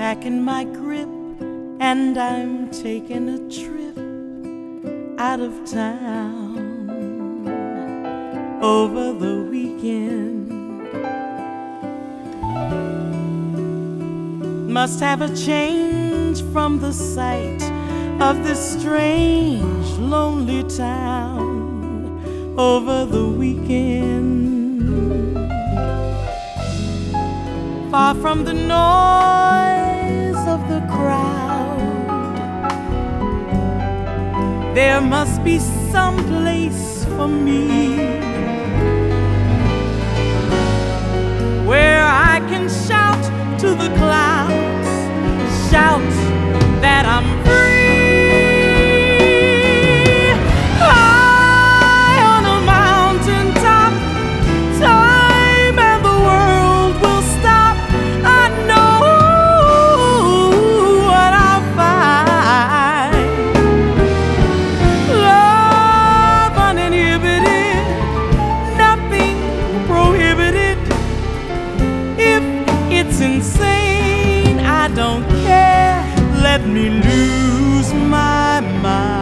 back in my grip, and I'm taking a trip out of town over the weekend. Must have a change from the sight of this strange, lonely town over the weekend. Far from the noise of the crowd, there must be some place for me where I can shout to the clouds, shout that I'm free. High on a mountain top, time and the world will stop. I know what I'll find. Love uninhibited, nothing prohibited. If it's insane, I don't care. Let me lose my mind.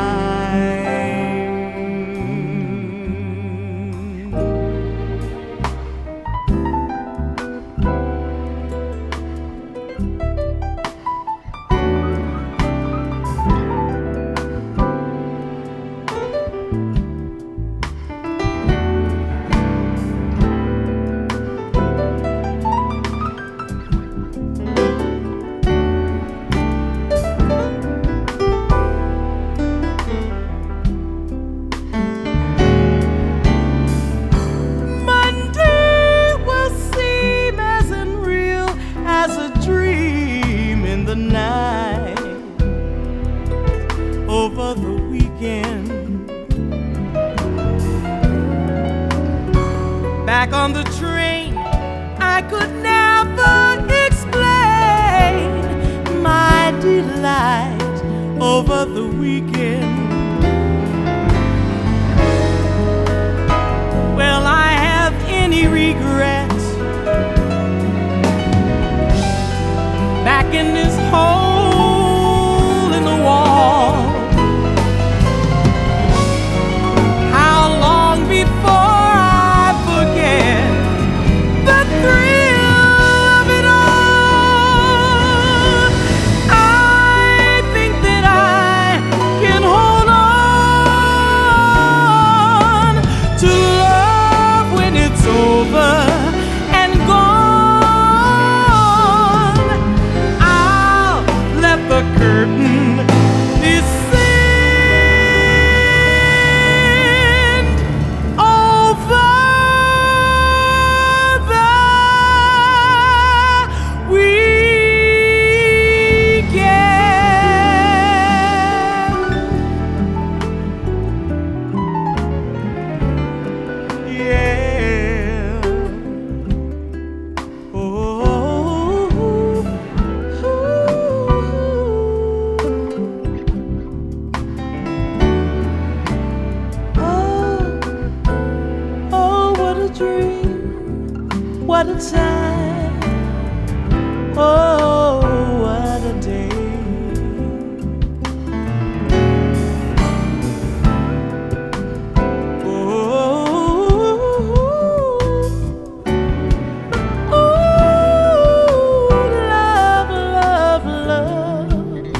Over the weekend, back on the train, I could never explain my delight over the weekend. Will I have any regrets back in this hole in the wall? What a time, oh, what a day. Love, love, love.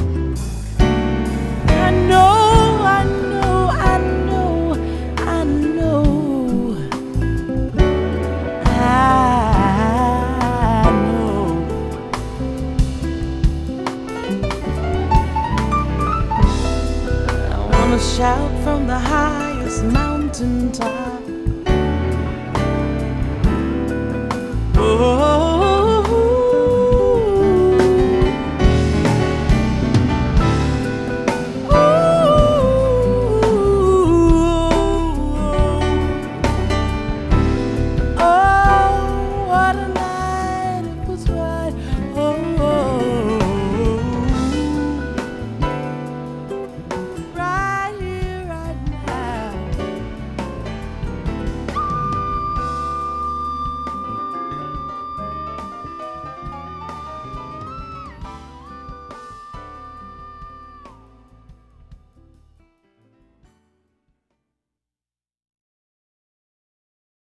I know, I know, I know, I know. Shout from the highest mountain top.